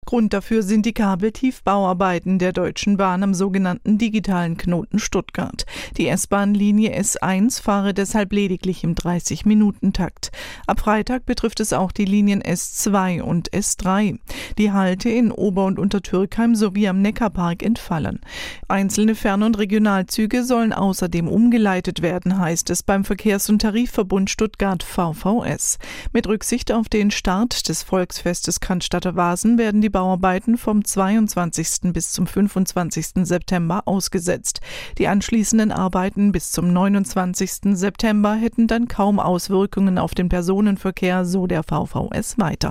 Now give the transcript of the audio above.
Grund dafür sind die Kabeltiefbauarbeiten der Deutschen Bahn am sogenannten digitalen Knoten Stuttgart. Die S-Bahn-Linie S1 fahre deshalb lediglich im 30-Minuten-Takt. Ab Freitag betrifft es auch die Linien S2 und S3. Die Halte in Ober- und Untertürkheim sowie am Neckarpark entfallen. Einzelne Fern- und Regionalzüge sollen außerdem umgeleitet werden, heißt es beim Verkehrs- und Tarifverbund Stuttgart VVS. Mit Rücksicht auf den Start des Volksfestes Cannstatter Vasen werden die Bauarbeiten vom 22. bis zum 25. September ausgesetzt. Die anschließenden Arbeiten bis zum 29. September hätten dann kaum Auswirkungen auf den Personenverkehr, so der VVS weiter.